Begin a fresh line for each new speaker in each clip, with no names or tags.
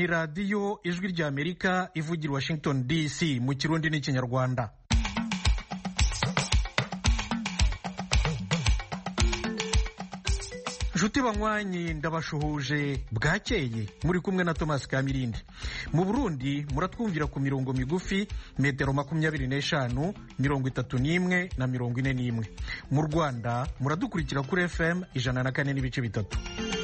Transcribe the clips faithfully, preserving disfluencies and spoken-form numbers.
ni radiyo ijwi ry'Amerika ivugira Washington D C mu Kirundi n'Ikinyarwanda. Nshuti banywanyi ndabashuhuje bwakeye muri kumwe na Thomas Kamirindi. Mu Burundi muratwumvira ku mirongo migufi metero makumyabiri n'eshanu, mirongo itatu n'imwe na mirongo ine n'imwe. Mu Rwanda muradukurikira kuri F M ijana na kane n'ibice bitatu.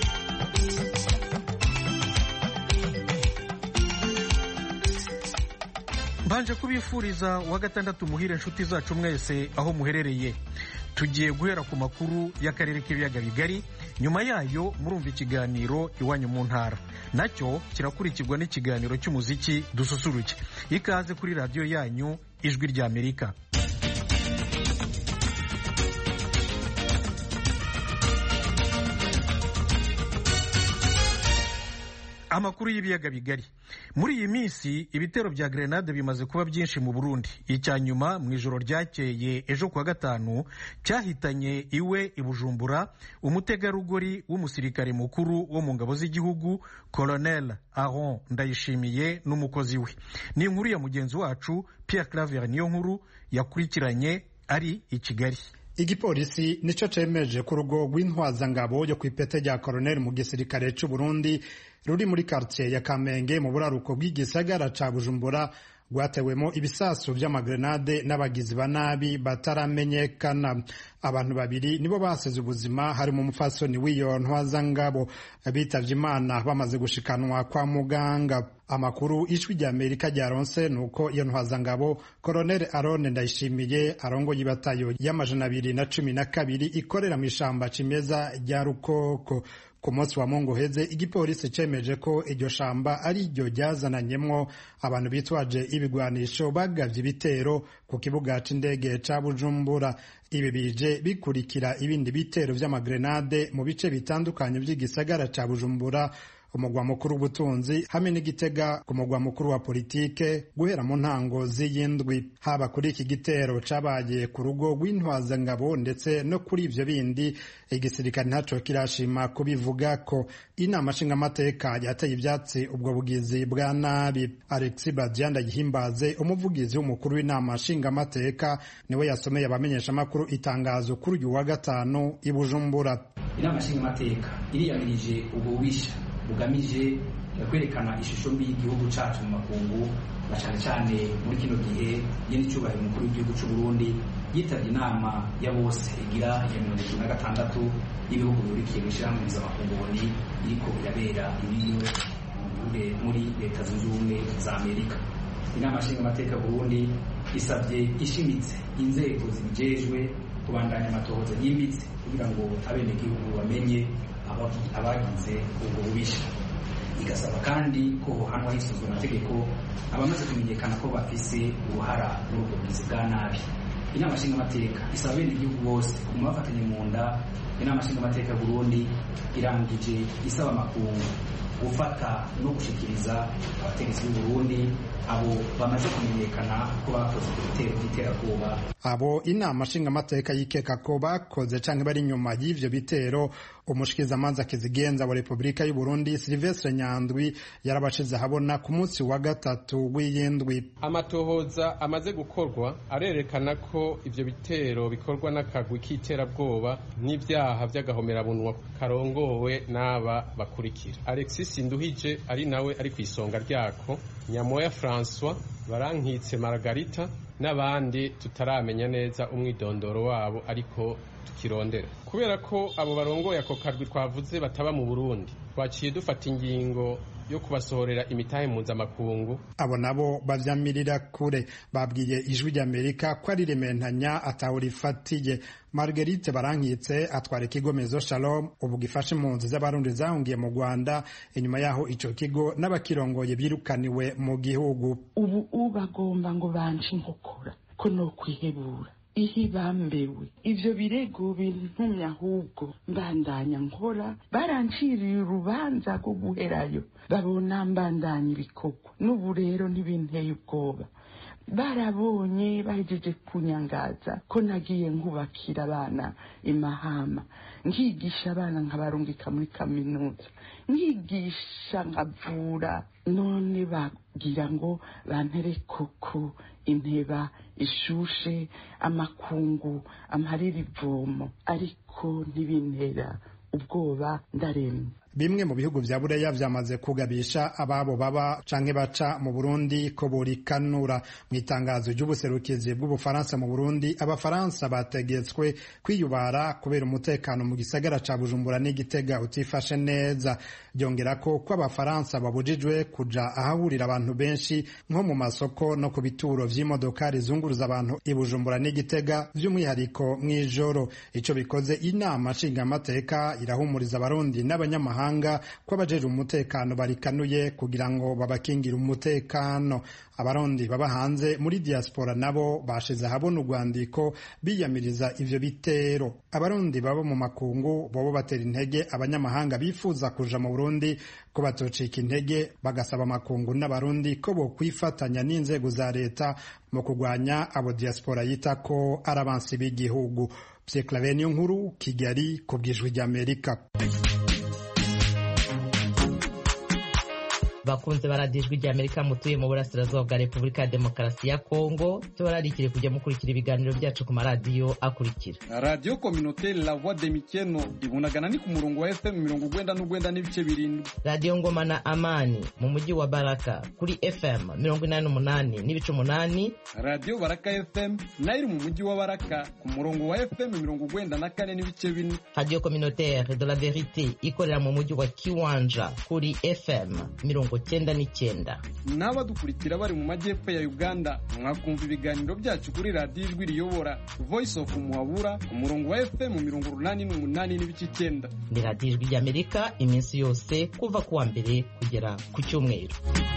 Mbanje kubifuriza wa gatandatu muhire nshuti zacu mwese aho muherereye. Tugiye guhera ku makuru y'akarere k'ibiyaga bigari, nyuma yayo murumva ikiganiro iwanyu mu ntara, nacyo kirakurikirwa n'ikiganiro cy'umuziki dususuruke. Ikaze kuri radiyo yanyu ijwi ry'Amerika. Amakuru y'ibiyaga bigari. Muri iyi minsi ibitero bya grenade bimaze kuba byinshi mu Burundi. Icyanyuma mu ijoro ryakeye ejo kwa gatanu cyahitanye iwe i Bujumbura umutegarugori w'umusirikare mukuru wo mu ngabo z'igihugu Colonel Aron Ndayishimiye n'umukozi we. Ni inkuru ya mugenzi wacu Pierre Claver Niyonkuru yakurikiranye ari i Kigali.
Igipolisi nico cemeje ku rugo rw'intwazangabo yo kw'ipete rya Colonel mu gisirikare c'u Burundi ruri muri quartier ya Kamenge mu buraruko bw'igisagara ca Bujumbura rwatewemo ibisasu vy'amagrenade n'abagizi ba nabi bataramenyekana. Abantu babiri nibo basize ubuzima, harimo umufasoni w'iyo ntwazangabo bitavye Imana bamaze gushikanwa kwa muganga. Amakuru ijwi ry'Amerika ryaronse nuko iyo ntwazangabo Colonel Aron Ndayishimiye arongo y'ibatayo y'amajana abiri na cumi na kabiri ikorera mu ishamba cimeza rya Rukoko. Ku munsi wa Mungu heze igipolisi cemeje ko iryo shamba ari ryo ryazananyemwo abantu bitwaje ibigwanisho bagavye ibitero ku kibuga c'indege ca Bujumbura. Ibi bije bikurikira ibindi bitero vy'amagrenade mu bice bitandukanye vy'igisagara ca Bujumbura, umugwa mukuru w'ubutunzi hamwe n'Igitega ku mugwa mukuru wa politike guhera mu ntango z'iyindwi. Haba kuri iki gitero cabaye ku rugo rw'intwazangabo ndetse no kuri ivyo bindi igisirikare ntaco kirashima kubivuga ko. Inama nshingamateka yateye ivyatsi ubwo bugizi bwa nabi. Alexis Badianda Yihimbaze, umuvugizi w'umukuru w'inama nshingamateka, niwe yasomeye abamenyesha makuru itangazo kuri uyu wa gatanu i Bujumbura.
Inama nshingamateka iriyamirije ubwo bubisha bugamije kwerekana ishusho mbi y'igihugu cacu mu makungu, na cyane cyane muri kino gihe nyene cyubahiro umukuru w'igihugu c'u Burundi yitavye inama ya bose igira ya mirongo itatu na gatandatu y'ibihugu bihurikiye mw'ishirahamwe mpuzamakungu iriko irabera ibiwe muri leta zunze ubumwe za Amerika. Inama nshingamateka Burundi isabye ishimitse inzego zibijejwe kubandanya amatohoza yimbitse kugira ngo abenegihugu bamenye abagize ubwo bubisha. Igasaba kandi ko hanwa hisuzwa amategeko abamaze kumenyekana ko bafise uruhara n'ubwo bugizi bwa nabi. Inama nshingamateka isaba abenegihugu bose kuguma bafatanye mu nda. Inama nshingamateka Burundi irangije isaba amakungu gufata no gushikiriza abategetsi b'u Burundi abo bamaze kumenyekana ko bakoze ibitero by'iterabwoba.
Abo inama nshingamateka yikeka ko bakoze canke bari nyuma y'ivyo bitero, umushikizamanza kizigenza wa Republika y'u Burundi Sylvestre Nyandwi yarabashize habona ku munsi wa gatatu w'iyindwi.
Amatohoza amaze gukorwa arerekana ko ivyo bitero bikorwa n'akagwi k'iterabwoba n'ivyaha vy'agahomerabunwa karongowe n'aba bakurikira: Alexis Nduhije ari nawe ari kwisonga ryako, Nyamoya François, Barankitse Margarita n'abandi tutaramenya neza umwidondoro wabo ariko tukirondera. Kubera ko abo barongoye ako karwi twavuze bataba mu Burundi, twaciye dufata ingingo yo kubasohorera imitahe mpuzamakungu.
Abo nabo bavyamirira kure, babwiye ijwi ry'Amerika ko ari rementanya atawurifatiye. Marguerite Barankitse atwara ikigo Mezo Shalom ubu gifashe impunzi z'abarundi zahungiye mu Rwanda, inyuma yaho ico kigo n'abakirongoye birukaniwe mu gihugu.
Ubu ubagomba ngo banje inkokora ko no kwihebura ihi bambewe ivyo birego bintumye ahubwo mbandanya nkora. Baranciriye urubanza rwo guherayo babona mbandanya ibikorwa, n'ubu rero ntibinteye ubwoba. barabonye bahejeje kunyangaza ko nagiye nkubakira abana imahama, nkigisha abana nkabarungika muri kaminuza, nkigisha nkavura, none bagira ngo bantere koko inteba ishushe amakungu amarira ivomo, ariko ntibintera ubwoba ndaremye.
Bimwe mu bihugu vya Buraya vyamaze kugabisha ababo baba canke baca mu Burundi ko burikanura. Mu itangazo ry'ubuserukizi bw'Ubufaransa mu Burundi, abafaransa bategetswe kwiyubara kubera umutekano mu gisagara ca Bujumbura n'Igitega utifashe neza. Byongera ko ko abafaransa babujijwe kuja ahahurira abantu benshi nko mu masoko no ku bituro vy'imodoka rizunguruza abantu i Bujumbura n'Igitega, vy'umwihariko mw'ijoro. Ico bikoze, inama nshingamateka irahumuriza abarundi n'abanyamahanga ko abajeje umutekano barikanuye kugira ngo babakingire umutekano. Abarundi baba hanze muri diaspora nabo bashize habona urwandiko biyamiriza ivyo bitero. Abarundi baba mu makungu bobo batera intege abanyamahanga bifuza kuja mu Burundi ko batocika intege, bagasaba amakungu n'abarundi ko bo kwifatanya n'inzego za leta mu kugwanya abo diaspora yita ko ari abansi b'igihugu. Pierre Claver Niyonkuru, Kigali, ku bw'Ijwi ry'Amerika.
bakunze baradijwe rya Amerika mutuye mu burasirazuba bwa Repubulika ya Demokarasi ya Kongo, tubararikire kujya mukurikira ibiganiro byacu ku maradiyo akurikira:
Radio Communautaire La Voix de Mikeno ibunagana ni ku murongo wa F M mirongo ugwenda n'ugwenda n'ibice birindwi.
Radio Ngoma na Amani mu mujyi wa Baraka kuri F M mirongo inani n'umunani n'ibice umunani.
Radio Baraka F M nayo mu mujyi wa Baraka ku murongo wa F M mirongo ugwenda na kane n'ibice bine.
Radio Communautaire de la Verite ikorera mu mujyi wa Kiwanja kuri F M mirongo cyenda n'icyenda.
N'abadukurikira bari mu majyepfo ya Uganda mwakumva ibiganiro byacu kuri Radio Ijwi Riyobora Voice of Muhabura ku murongo wa F M mirongo urunani n'umunani n'ibice icyenda.
Ni Radio Ijwi ry'Amerika iminsi yose kuva kuwa mbere kugera ku cyumweru.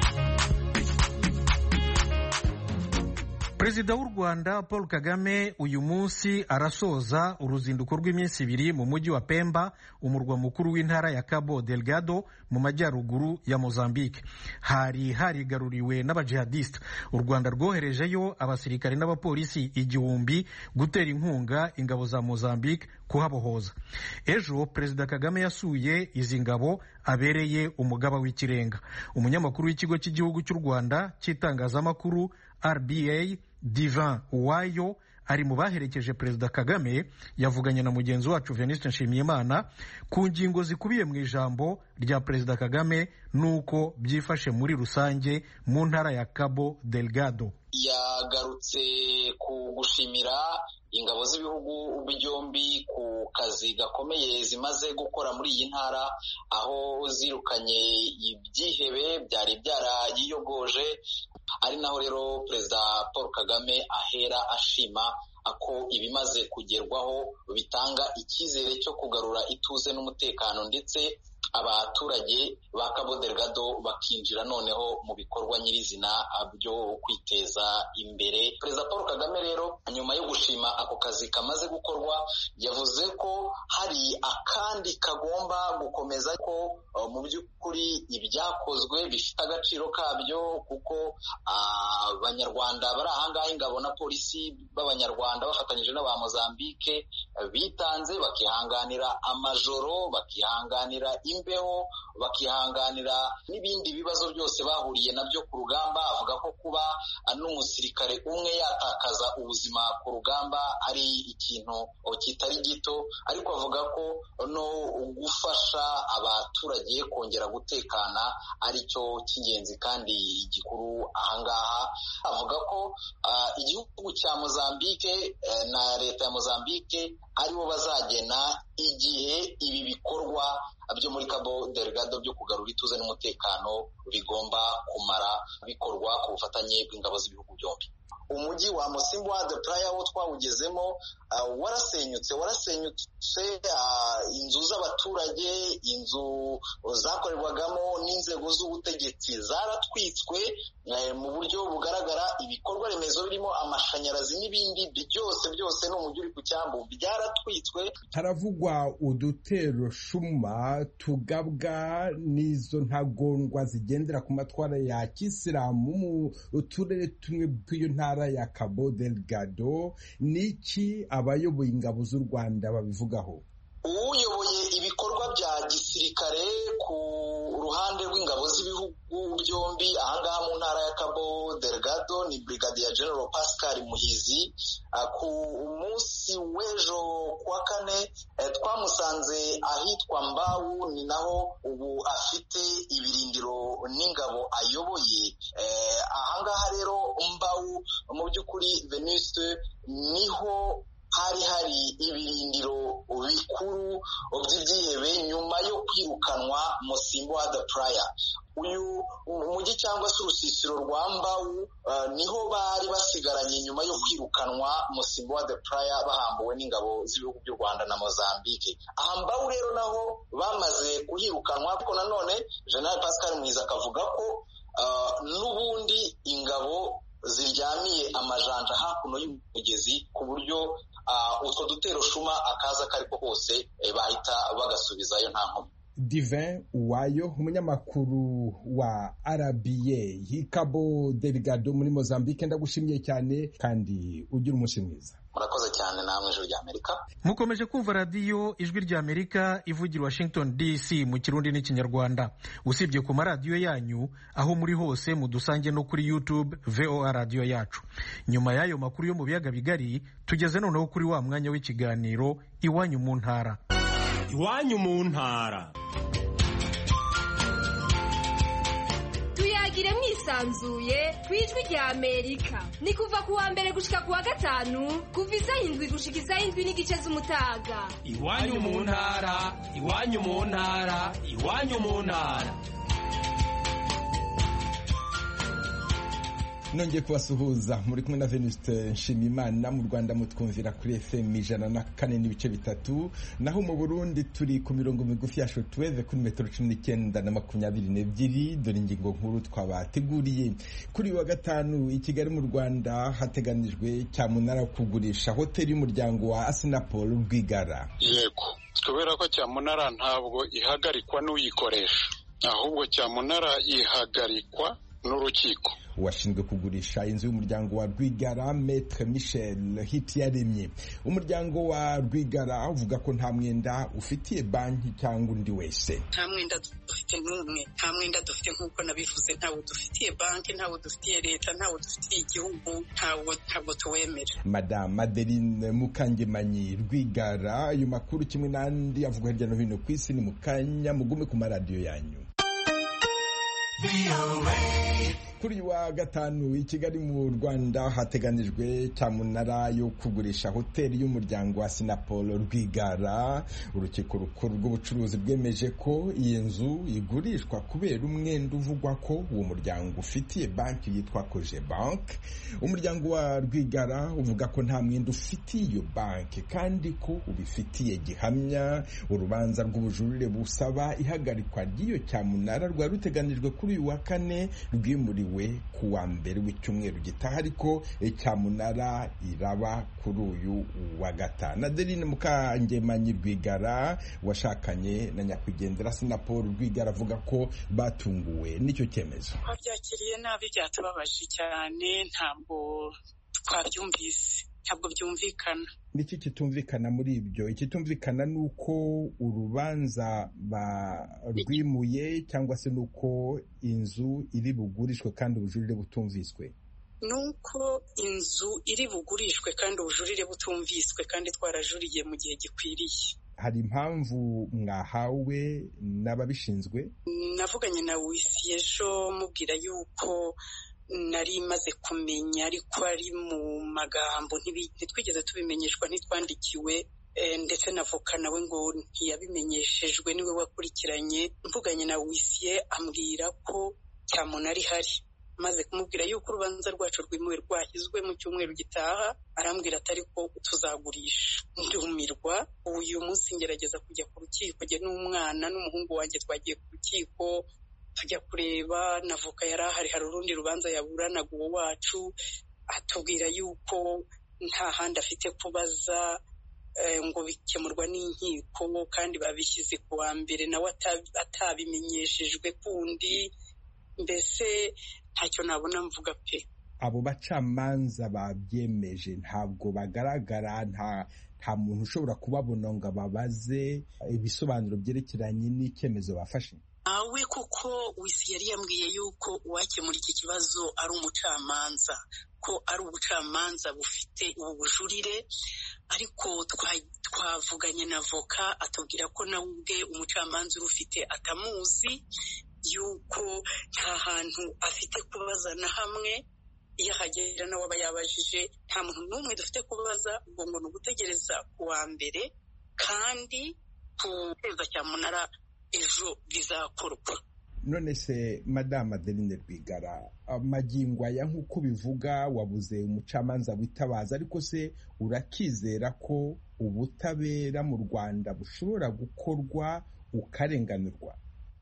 Perezida w'u Rwanda Paul Kagame uyu munsi arasoza uruzinduko rw'iminsi ibiri mu mujyi wa Pemba, umurwa mukuru w'intara ya Cabo Delgado mu majyaruguru ya Mozambique. Hari harigaruriwe n'abajihadista. U Rwanda rwoherejeyo abasirikare n'abapolisi igihumbi gutera inkunga ingabo za Mozambique kuhabohoza. Ejo Perezida Kagame yasuye izi ngabo abereye umugaba w'ikirenga. Umunyamakuru w'ikigo cy'igihugu cy'u Rwanda cy'itangazamakuru R B A Divin Uwayo ari mu baherekeje Perezida Kagame, yavuganye na mugenzi wacu Venuste Nshimiyimana ku ngingo zikubiye mu ijambo rya Perezida Kagame nuko byifashe muri rusange mu ntara ya Cabo Delgado.
Yagarutse ku gushimira ingabo z'ibihugu byombi ku kazi gakomeye zimaze gukora muri iyi ntara, aho zirukanye ibyihebe byari byarayiyogoje. Ari naho rero Perezida Paul Kagame ahera ashima ako ibimaze kugerwaho bitanga icyizere cyo kugarura ituze n'umutekano, ndetse abaturage ba Cabo Delgado bakinjira noneho mu bikorwa nyirizina byo kwiteza imbere. Perezida Paul Kagame rero nyuma yo gushima ako kazi kamaze gukorwa yavuze ko hari akandi kagomba gukomeza, ko uh, mu by'ukuri ibyakozwe bifite agaciro kabyo, kuko abanyarwanda uh, bari ahangaha, ingabo na polisi b'abanyarwanda bafatanyije n'aba Mozambique uh, bitanze bakihanganira amajoro, bakihanganira imbeho, bakihanganira n'ibindi bibazo byose bahuriye nabyo ku rugamba. Avuga ko kuba n'umusirikare umwe yatakaza ubuzima ku rugamba ari ikintu kitari gito, ariko avuga ko no gufasha abaturage kongera gutekana ari cyo cy'ingenzi kandi igikuru ahangaha. Avuga ko uh, igihugu cya Mozambique uh, na leta ya Mozambique aribo bazagena igihe ibi bikorwa byo muri Cabo Delgado byo kugarura ituze n'umutekano bigomba kumara bikorwa ku bufatanye bw'ingabo z'ibihugu byombi. Umujyi wa Mocimboa de Praia wo twawugezemo uh, warasenyutse warasenyutse uh, inzu z'abaturage, inzu zakorerwagamo n'inzego z'ubutegetsi zaratwitswe uh, mu buryo bugaragara. Ibikorwa remezo birimo amashanyarazi amashanyarazi n'ibindi byose byose ni umujyi uri ku cyambu byaratwitswe.
haravugwa udutero shuma tugabwa n'izo ntagondwa zigendera ku matwara ya kisilamu mu turere tumwe tw'iyo ntara ya Cabo Delgado. Niki abayoboye ingabo z'u Rwanda babivugaho?
uyoboye ibikorwa bya gisirikare ku ruhande rw'ingabo z'ibihugu byombi ahangaha mu ntara ya Cabo Delgado ni Brigadier General Pascal Muhizi. Ku munsi w'ejo kuwa kane twamusanze ahitwa Mbau, ni naho ubu afite ibirindiro n'ingabo ayoboye. Ahangaha rero Mbau mu by'ukuri Venuste niho hari hari ibirindiro bikuru by'ibyihebe nyuma yo kwirukanwa Musimbo wa the Praia. Uyu mujyi cyangwa se urusisiro rwa Mbau uh, niho bari basigaranye nyuma yo kwirukanwa Musimbo wa the Praia bahambuwe n'ingabo z'ibihugu by'u Rwanda na Mozambique. Aha Mbau rero naho bamaze kuhirukanwa, ariko nanone General Pascal Muhizi akavuga ko uh, n'ubundi ingabo ziryamiye amajanja hakuno y'umugezi ku buryo utwo dutero shuma akaza kariko kose bahita bagasubizayo nta nkomyi.
Divin Uwayo, umunyamakuru wa R B A Cabo Delgado muri Mozambique, ndagushimiye cyane kandi ugira umunsi mwiza.
Murakoze cyane namwe ijwi rya Amerika.
Mukomeje kumva radiyo ijwi rya Amerika ivugira Washington D C mu Kirundi n'Ikinyarwanda. Usibye ku maradiyo yanyu aho muri hose mudusange no kuri YouTube V O A radiyo yacu. Nyuma y'ayo makuru yo mu biyaga bigari, tugeze noneho kuri wa mwanya w'ikiganiro Iwanyu mu ntara.
Iwanyu mu ntara.
Tuyagire mwisanzuye kwijwi rya Amerika. Ni kuva kuwa mbere gushika kuwa gatanu kuva isaha indwi gushika isaha indwi n'igice z'umutaga.
Iwanyu mu ntara, iwanyu mu ntara, iwanyu mu ntara.
Nongeye kubasuhuza, muri kumwe na Venuste Nshimiyimana. Mu Rwanda mutwumvira kuri F M ijana na kane n'ibice bitatu, naho mu Burundi turi ku mirongo migufi ya shortwave kuri metero cumi n'icyenda na makumyabiri n'ebyiri. Dore ingingo nkuru twabateguriye. Kuri wa gatanu i Kigali mu Rwanda hateganijwe cyamunara kugurisha hoteli y'umuryango wa Assinapol Rwigara.
Yego, kubera ko cyamunara ntabwo ihagarikwa n'uyikoresha, ahubwo cyamunara ihagarikwa n'urukiko.
Washinzwe kugurisha inzu y'umuryango wa Rwigara Maître Michel Hitiyaremye. Umuryango wa Rwigara uvuga ko nta mwenda ufitiye banki cyangwa undi wese.
Nta mwenda dufite n'umwe, nta mwenda dufite nk'uko nabivuze, ntawo dufitiye banki, ntawo dufitiye leta, ntawo dufitiye igihugu, ntawo ntabwo tuwemera.
Madame Madeline Mukangemanyi Rwigara. Ayo makuru kimwe n'andi avuga hirya no hino ku isi ni mukanya, mugume ku maradiyo yanyu. Kuri wa gatanu i Kigali mu Rwanda hateganijwe cyamunara yo kugurisha hoteli y'umuryango wa Assinapol Rwigara. Urukiko rukuru rw'ubucuruzi rwemeje ko iyi nzu igurishwa kubera umwenda uvugwa ko uwo muryango ufitiye banki yitwa Koje Bank. Umuryango wa Rwigara uvuga ko nta mwenda ufitiye iyo banki kandi ko ubifitiye gihamya. Urubanza rw'ubujurire busaba ihagarikwa ry'iyo cyamunara rwari ruteganijwe kuri uyu wa kane rwimuriwe ku wa mbere w'icyumweru gitaha, ariko cyamunara iraba kuri uyu wa gatanu. Adeline Mukangemanyi Rwigara washakanye na nyakwigendera Assinapol Rwigara avuga ko batunguwe n'icyo cyemezo.
Twabyakiriye nabi, byatubabaje cyane, ntabwo twabyumvise, ntabwo byumvikana.
Niki kitumvikana muri ibyo? Ikitumvikana nuko urubanza barwimuye cyangwa se nuko inzu iri bugurishwe kandi ubujurire butumviswe?
Nuko inzu iri bugurishwe kandi ubujurire butumviswe kandi twarajuriye mu gihe gikwiriye.
Hari impamvu mwahawe n'ababishinzwe?
Navuganye na wisi ejo mubwira yuko nari maze kumenya, ariko ari mu magambo, ntitwigeze tubimenyeshwa, ntitwandikiwe, ndetse n'avoka nawe ngo ntiyabimenyeshejwe, niwe wakurikiranye. Mvuganye na wisiye ambwira ko cyamunara ihari, maze kumubwira yuko urubanza rwacu rwimuwe rwashyizwe mu cyumweru gitaha, arambwira atari ko tuzagurisha. Ndumirwa. Uyu munsi ngerageza kujya ku rukiko, njye n'umwana n'umuhungu wanjye twagiye ku rukiko tujya kureba, n'avoka yari ahari, hari urundi rubanza yaburanaga uwo wacu, atubwira yuko nta handi afite kubaza ngo bikemurwa n'inkiko kandi babishyize ku wa mbere nawe atabimenyeshejwe kundi. Mbese ntacyo nabona mvuga pe.
Abo bacamanza babyemeje ntabwo bagaragara, nta nta muntu ushobora kubabona ngo ababaze ibisobanuro byerekeranye n'icyemezo bafashe.
Awe kuko wisi yari yambwiye yuko uwakemura iki kibazo ari umucamanza, ko ari ubucamanza bufite ubu bujurire, ariko twavuganye na avoka atubwira ko nawe ubwe umucamanza urufite atamuzi, yuko nta hantu afite kubaza na hamwe. Iyo ahagera nawe aba yabajije, nta muntu n'umwe dufite kubaza, ubwo ngo ni ugutegereza ku wa mbere, kandi ku kwezi cyamunara ejo bizakorwa.
None se Madame Adeline Rwigara, magingo aya nk'uko bivuga wabuze umucamanza witabaza, ariko se urakizera ko ubutabera mu Rwanda bushobora gukorwa ukarenganurwa?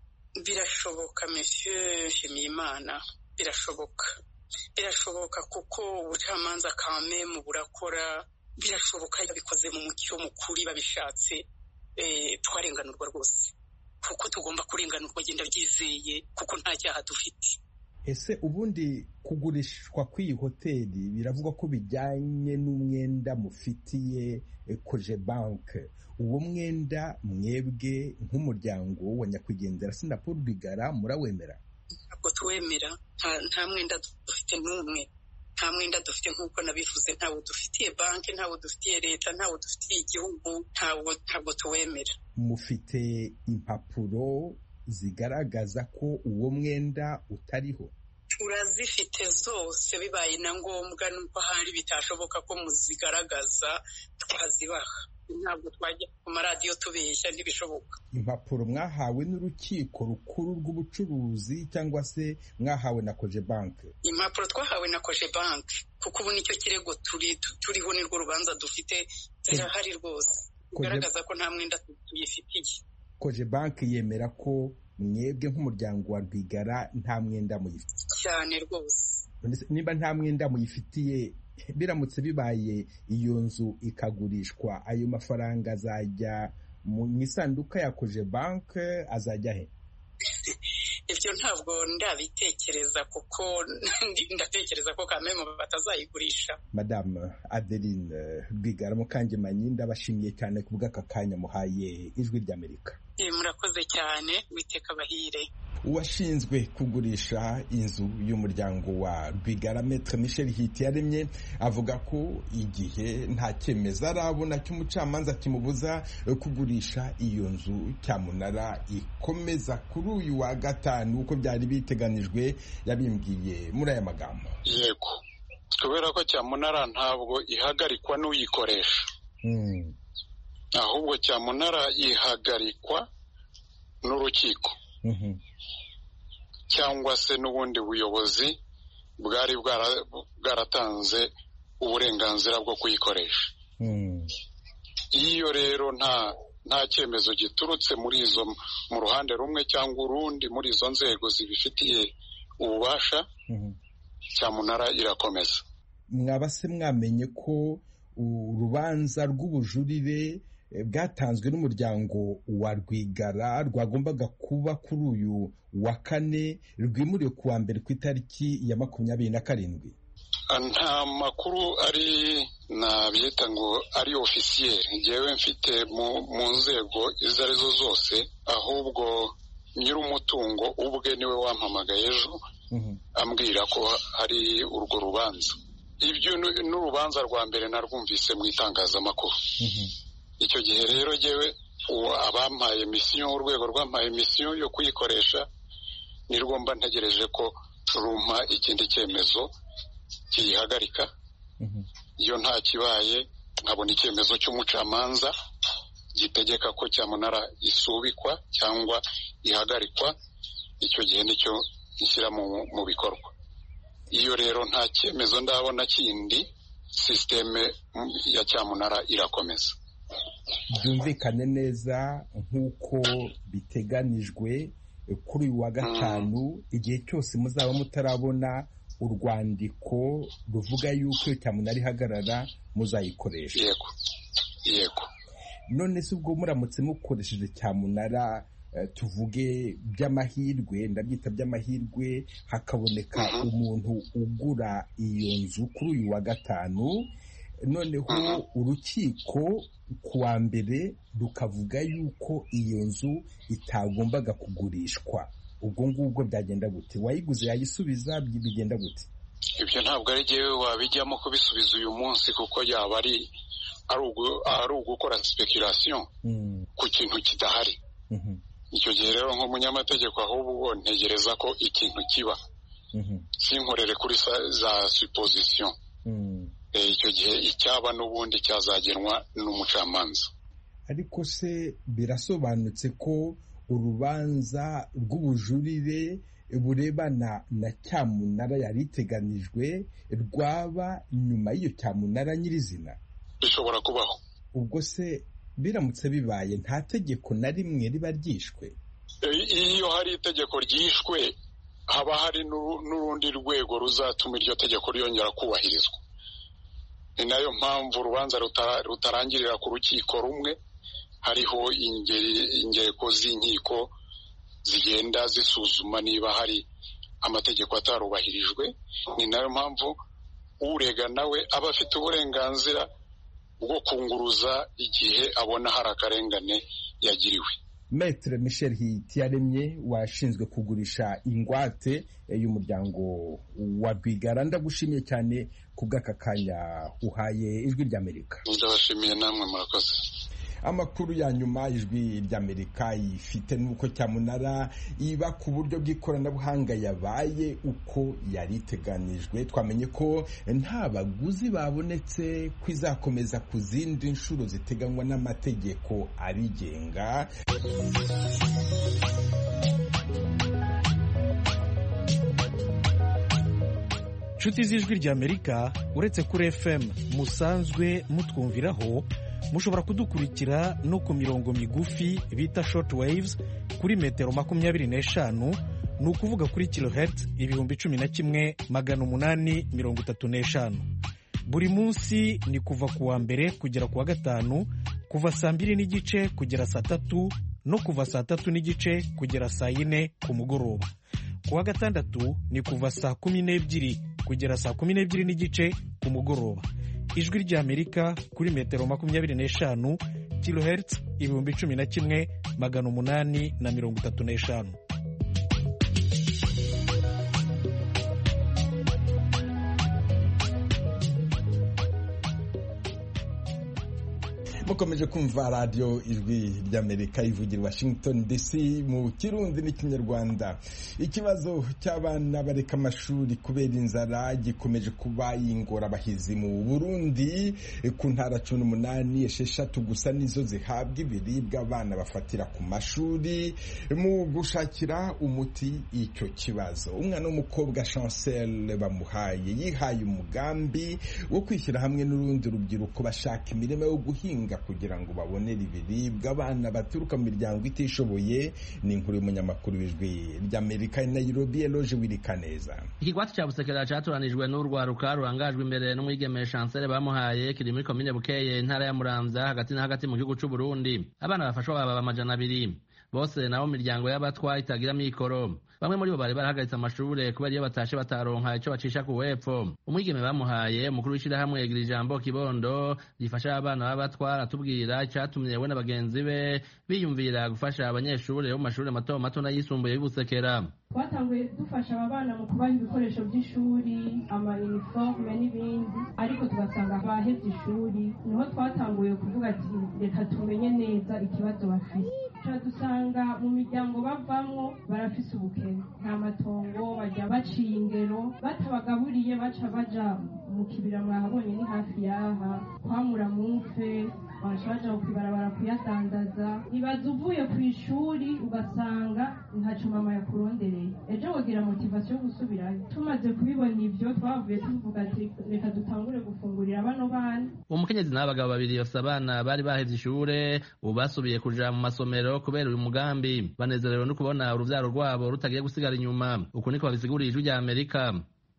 Birashoboka Monsieur Nshimiyimana, birashoboka birashoboka kuko ubucamanza kame mu burakora, birashoboka yabikoze mu mucyo mukuri babishatse, eh twarenganurwa rwose, kuko tugomba kurenganurwa genda byizeye, kuko nta cyaha dufite.
Ese ubundi kugurishwa kw'iyi hoteli biravugwa ko bijyanye n'umwenda mufitiye Cogebanque. Uwo mwenda mwebwe nk'umuryango wa nyakwigendera Sinapol Rwigara murawemera?
Ntabwo tuwemera, nta mwenda dufite n'umwe, nta mwenda dufite nk'uko nabivuze, ntawo dufitiye banki, ntawo dufitiye leta, ntawo dufitiye igihugu, ntawo ntabwo tuwemera.
Mufite impapuro zigaragaza ko uwo mwenda utariho?
Turazifite zose, bibaye na ngombwa nuko hari bitashoboka ko muzigaragaza twazibaha. Ntabwo twajya ku maradiyo tubeshya, ntibishoboka.
Impapuro mwahawe n'urukiko rukuru rw'ubucuruzi cyangwa se mwahawe na Cogebanque?
Impapuro twahawe na Cogebanque, kuko ubu nicyo kirego turi turiho, nirwo rubanza dufite, zirahari rwose, kugaragaza ko nta mwenda tuyifitiye.
Cogebanque yemera ko mwebwe nk'umuryango wa Rwigara nta mwenda muyifitiye?
Cyane rwose.
Niba nta mwenda muyifitiye, biramutse bibaye iyo nzu ikagurishwa, ayo mafaranga azajya mu isanduka ya Cogebanque, azajya he?
Ibyo ntabwo ndabitekereza, kuko ndatekereza ko kameme batazayigurisha.
Madame Adeline Rwigara Mukangemanyi, ndabashimiye cyane ku bw'aka kanya muhaye Ijwi ry'Amerika.
Murakoze cyane, witeka bahire.
Uwashinzwe kugurisha inzu y'umuryango wa Rwigara Maître Michel Hitiyaremye avuga ko igihe nta cyemezo arabona cy'umucamanza kimubuza kugurisha iyo nzu cyamunara ikomeza kuri uyu wa gatanu uko byari biteganijwe. Yabimbwiye muri aya magambo:
yego, kubera ko cyamunara ntabwo ihagarikwa n'uyikoresha, ahubwo cyamunara ihagarikwa n'urukiko cyangwa se n'ubundi buyobozi bwari bwaratanze uburenganzira bwo kuyikoresha. Iyo rero nta nta cyemezo giturutse muri izo mu ruhande rumwe cyangwa urundi muri izo nzego zibifitiye ububasha, cyamunara irakomeza.
Mwaba se mwamenye ko urubanza rw'ubujurire bwatanzwe n'umuryango wa Rwigara rwagombaga kuba kuri uyu wa kane rwimuriwe ku wa mbere ku itariki ya makumyabiri na karindwi?
Nta makuru ari nabyita ngo ari ofisiyeri ngewe mfite mu nzego izo arizo zose, ahubwo nyir'umutungo ubwe niwe wampamagaye ejo ambwira ko hari urwo rubanza. Ibyo n'urubanza rwa mbere narwumvise mu itangazamakuru. Icyo gihe rero ngewe abampaye misiyo, urwego rwampaye misiyo yo kuyikoresha, nirwo mba ntegereje ko rumpa ikindi cyemezo kiyihagarika. Iyo nta kibaye nkabona icyemezo cy'umucamanza gitegeka ko cyamunara isubikwa cyangwa ihagarikwa, icyo gihe nicyo nshyira mu bikorwa. Iyo rero nta cyemezo ndabona kindi, sisiteme ya cyamunara irakomeza.
Byumvikane neza nk'uko biteganijwe kuri uyu wa gatanu, igihe cyose muzaba mutarabona urwandiko ruvuga yuko iyo cyamunara ihagarara muzayikoresha.
Yego yego.
None se ubwo muramutse mukoresheje cyamunara tuvuge by'amahirwe, ndabyita by'amahirwe, hakaboneka umuntu ugura iyo nzu kuri uyu wa gatanu, noneho urukiko ku wa mbere rukavuga yuko iyo nzu itagombaga kugurishwa, ubwo ngubwo byagenda gute? Wayiguze yayisubiza, bigenda gute?
Ibyo ntabwo ari jyewe wabijyamo kubisubiza uyu munsi, kuko yaba ari ari ugukora speculation ku kintu kidahari. Icyo gihe rero nk'umunyamategeko ahubwo ntegereza ko ikintu kiba, sinkorere kuri za supposition. Icyo gihe icyaba n'ubundi cyazagenwa n'umucamanza.
Ariko se birasobanutse ko urubanza rw'ubujurire burebana na cyamunara yari iteganijwe rwaba nyuma y'iyo cyamunara nyirizina?
Bishobora kubaho.
Ubwo se biramutse bibaye nta tegeko na rimwe riba ryishwe?
Iyo hari itegeko ryishwe haba hari n'urundi rwego ruzatuma iryo tegeko ryongera kubahirizwa. Ni nayo mpamvu urubanza rutarangirira ku rukiko rumwe, hariho ingereko z'inkiko zigenda zisuzuma niba hari amategeko atarubahirijwe. Ni nayo mpamvu urega nawe aba afite uburenganzira bwo kunguruza igihe abona hari akarengane yagiriwe.
Maître Michel Hitiyaremye washinzwe kugurisha ingwate y'umuryango wa Rwigara, ndagushimiye cyane ku bw'aka kanya uhaye Ijwi ry'Amerika.
Ndabashimiye namwe, murakoze.
Amakuru ya nyuma Ijwi ry'Amerika ifite nuko cyamunara iba ku buryo bw'ikoranabuhanga yabaye uko yari iteganijwe. Twamenye ko nta baguzi babonetse, kwizakomeza ku zindi nshuro ziteganywa n'amategeko abigenga.
Nshuti z'Ijwi ry'Amerika, uretse kuri F M musanzwe mutwumviraho, mushobora kudukurikira no ku mirongo migufi bita short waves kuri metero makumyabiri n'eshanu, ni ukuvuga kuri kilohertz ibihumbi cumi na kimwe magana umunani mirongo itatu n'eshanu. Buri munsi ni kuva ku wa mbere kugera ku wa gatanu, kuva saa mbiri n'igice kugera saa tatu, no kuva saa tatu n'igice kugera saa yine ku mugoroba. Ku wa gatandatu ni kuva saa kumi n'ebyiri kugera saa kumi n'ebyiri n'igice ku mugoroba. Ijwi ry'Amerika kuri metero makumyabiri n'eshanu, kilohertz ibihumbi cumi na kimwe magana umunani na mirongo itatu n'eshanu.
mukomeje kumva radio Ijwi ry'Amerika ivugira Washington D C mu Kirundi n'Ikinyarwanda. Ikibazo cy'abana bareka amashuri kubera inzara gikomeje kuba ingorabahizi mu Burundi. Ku ntara cumi n'umunani, esheshatu gusa nizo zihabwa ibiribwa abana bafatira ku mashuri. Mu gushakira umuti icyo kibazo, umwana w'umukobwa Chancel bamuhaye yihaye umugambi wo kwishyira hamwe n'urundi rubyiruko bashaka imirimo yo guhinga kugira ngo babonere ibiribwa abana baturuka mu miryango itishoboye. Ni inkuru y'umunyamakuru w'Ijwi ry'Amerika i Nairobi, Eloge Wirikaneza.
Ikigwati cya Busekera cyatoranijwe n'urwaruka rurangajwe imbere n'umwigeme Chancel bamuhaye kiri muri komine Bukeye, intara ya Muramvya, hagati na hagati mu gihugu cy'u Burundi. Abana bafashwa baba amajana abiri, bose nabo miryango y'abatwa itagira mikoro. Bamwe muri bo bari barahagaritse amashure kubera iyo batashe bataronka icyo bacisha ku wepfo. Umwigeme bamuhaye umukuru w'ishirahamwe yagira ijambo Kibondo rifasha abana b'abatwara atubwira icyatumye we n'abagenzi be biyumvira gufasha abanyeshure bo mu mashuri mato mato n'ayisumbuye y'Ubusekera.
Twatanguye dufasha aba bana mu kubaha ibikoresho by'ishuri, ama uniforme n'ibindi, ariko tugasanga bahevye ishuri. Niho twatanguye kuvuga ati reka tumenye neza ikibazo bafite. Dusanga mu miryango bavamwo barafise ubukene, nta matongo, bajya baciye ingero, batabagaburiye baca baja mu kibira mwahabonye ni hafi yaha kwamura mumfe, baja kwibarabara kuyadandaza. Nibaza uvuye ku ishuri ugasanga ntaco mama yakurondereye, ejo wogira motivation yo gusubirayo. Tumaze kubibona ivyo twavuye tuvuga ati reka dutangure gufungurira bano bana.
Umukenyezi n'abagabo babiri bafise abana bari bahevye ishure ubu basubiye kuja mu masomero kubera uyu mugambi. Banezerewe no kubona uruvyaro rwabo rutagiye gusigara inyuma. Uko niko babisiguriye Ijwi ry'Amerika.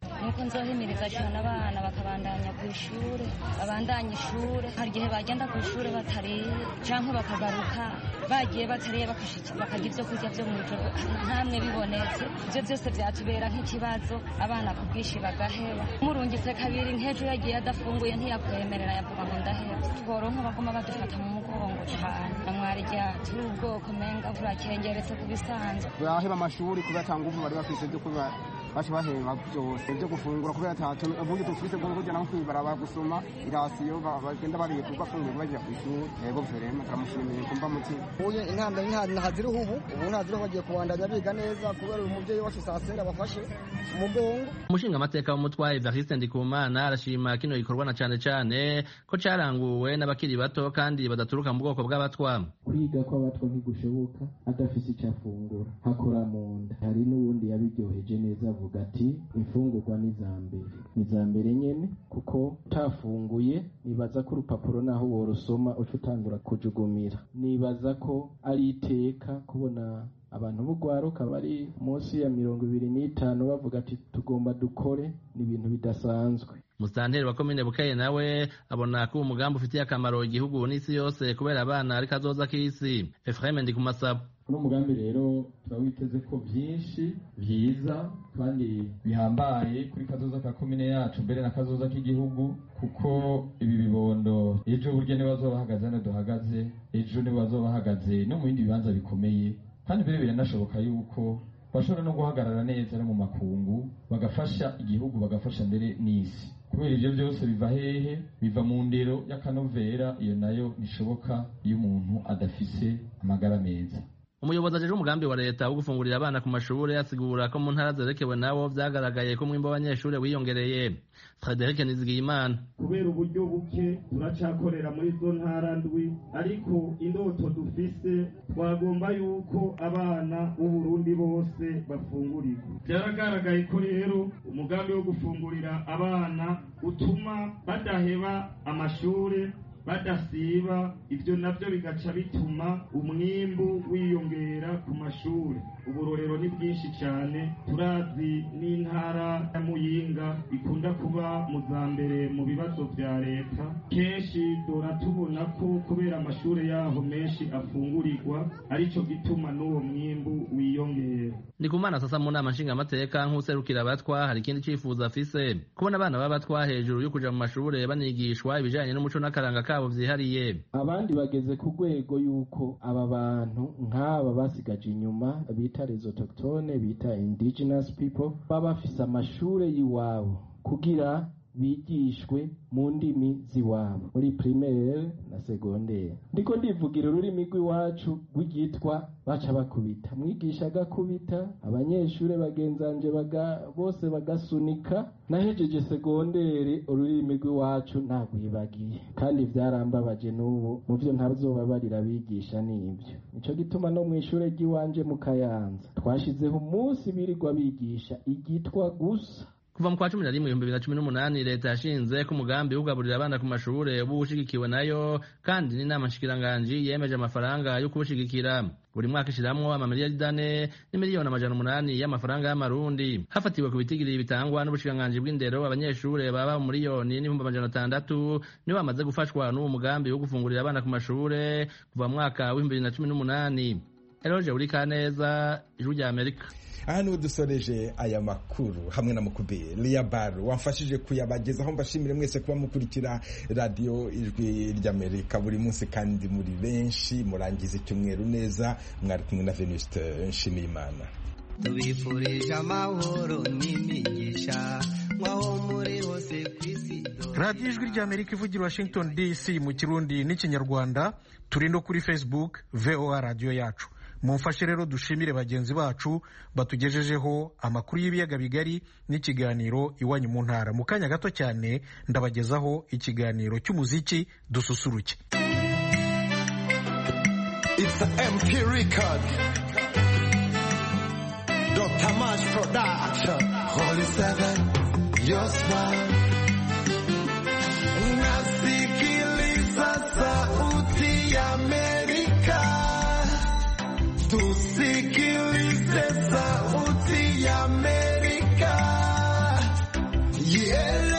nuko nzohimiriza cyane abana bakabandanya ku ishuri babandanya ishuri hari igihe bagenda ku ishuri batariye cyangwa bakagaruka bagiye batariye bakarya ibyo kurya byo mu ijoro ntamwe bibonetse ibyo byose byatubera nk'ikibazo abana ku bwinshi bagaheba murungitse kabiri nk'ejo yagiye adafunguye ntiyakwemerera yavuga ngo ndaheba tworonka baguma badufata mu mugongo cyane namwari ryacu ubwoko menga burakengeretse ku bisanzwe
baheba amashuri kubera atanga ubu bari bafise byo kuba baje baheba byose byo gufungura kubera atatu ubundi dufise bwo kujya naho kwibara bagusoma irasiyo bagenda bariye kuva fungura baje ku ishuri yego verema turamushimiye kumva muti uye intambwe nk'ahandi haziri ubu ubu ntaziri bagiye kubandanya biga neza kubera umuvyeyi wacu sasera bafashe umugongo
umushinga amateka w'umutwaye Evariste Ndikumana arashima kino gikorwa na cane cane ko caranguwe n'abakiri bato kandi badaturuka mu bwoko bw'abatwa
kwiga ko abatwa ntigushoboka adafise icyo afungura hakora mu nda hari n'uwundi yabiryoheje neza avuga ati imfungurwa ni za mbere ni za mbere nyene kuko utafunguye nibaza ko urupapuro naho worusoma uca utangura kujugumira nibaza ko ari iteka kubona abantu b'ugwaruka bari munsi ya mirongo ibiri n'itanu bavuga ati tugomba dukore ni ibintu bidasanzwe
Musanteri wa komine Bukeye nawe abona ko umugambi ufitiye akamaro igihugu n'isi yose kubera abana ari kazoza k'isi Ephraim Ndikumasaba
uno mugambi rero turawiteze ko byinshi byiza kandi bihambaye kuri kazoza ka komine yacu mbere na kazoza k'igihugu kuko ibi bibondo ejo burya niba bazoba bahagaze hano duhagaze ejo niba bazoba bahagaze no mu bindi bibanza bikomeye kandi mbere biranashoboka yuko bashobora no guhagarara neza no mu makungu bagafasha igihugu bagafasha mbere n'isi kubera ibyo byose biva hehe biva mu ndero y'akanovera iyo nayo nishoboka iyo umuntu adafise amagara meza
umuyobozi ajeje umugambi wa leta wo gufungurira abana ku mashuri asigura ko mu ntara zerekewe nabo vyagaragaye ko mwimbo w'abanyeshuri wiyongereye Frederic Nizigiyimana
kubera uburyo buke turacakorera muri zo ntara ndwi ariko indoto dufise twagomba yuko abana b'Uburundi bose bafungurirwa byaragaragaye ko rero umugambi wo gufungurira abana utuma badaheba amashuri badasiba ibyo nabyo bigaca bituma umwimbu wiyongera ku mashuri uburorero ni bwinshi cyane turazi n'intara ya Muyinga ikunda kuba mu za mbere mu bibazo bya leta kenshi dora tubona ko kubera amashuri yaho menshi afungurirwa aricyo gituma n'uwo mwimbu wiyongera
Ndikumana sasa mu nama nshinga amateka nk'userukira abatwa hari ikindi cifuza afise kubona abana b'abatwa hejuru yo kuja mu mashuri banigishwa ibijanye n'umuco n'akaranga kabo vyihariye
abandi bageze ku rwego yuko aba bantu nk'aba basigaje inyuma bita les autochtones bita indigenous people baba bafise amashure y'iwabo kugira bigishwe mu ndimi ziwabo muri primaire na secondaire ndiko ndivugira ururimi rw'iwacu rw'igitwa baca bakubita mwigisha agakubita abanyeshure bagenzanje baga bose bagasunika nahejeje secondaire ururimi rw'iwacu nagwibagiye kandi vyarambabaje n'ubu mu vyo ntazoba barira bigisha n'ivyo nico gituma no mw'ishure ry'iwanje mu Kayanza twashizeho umunsi birirwa bigisha igitwa gusa
kuva mu kwa cumi na rimwe ibihumbi bibiri na cumi n'umunani leta yashinze ko umugambi ugaburira abana ku mashure ubu ushigikiwe nayo kandi n'inama nshikiranganji yemeje amafaranga yo kubushigikira buri mwaka ishiramwo amamiliyari ane n'imiliyoni amajana umunani y'amafaranga y'amarundi hafatiwe ku bitigiri bitangwa n'ubushikiranganji bw'indero abanyeshure baba mu miliyoni n'ibihumbi amajana atandatu nibo bamaze gufashwa n'uwo mugambi wo gufungurira abana ku mashure kuva mu mwaka w'ibihumbi bibiri na cumi n'umunani Eroje Urikaneza Ijwi rya Amerika
aha niho dusoreje aya makuru hamwe na Mukubiri Liabaru wamfashije kuyabagezaho mbashimire mwese kuba mukurikira radio Ijwi ry'Amerika buri munsi kandi muri benshi murangiza icyumweru neza mwari kumwe na Venuste Nshimiyimana
tubifurije amahoro n'imigisha mwaho muri hose kwisi
radio Ijwi ry'Amerika ivugira Washington D C mu Kirundi n'ikinyarwanda turi no kuri Facebook V O A radio yacu mumfashe rero dushimire bagenzi bacu batugejejeho amakuru y'ibiyaga bigari n'ikiganiro iwanyu mu ntara mu kanya gato cyane ndabagezaho ikiganiro cy'umuziki dususuruke.
It's a M P record Doctor Mash production Holy Seven your smile nasikiliza sauti ya Amerika tusikilize sauti ya Amerika L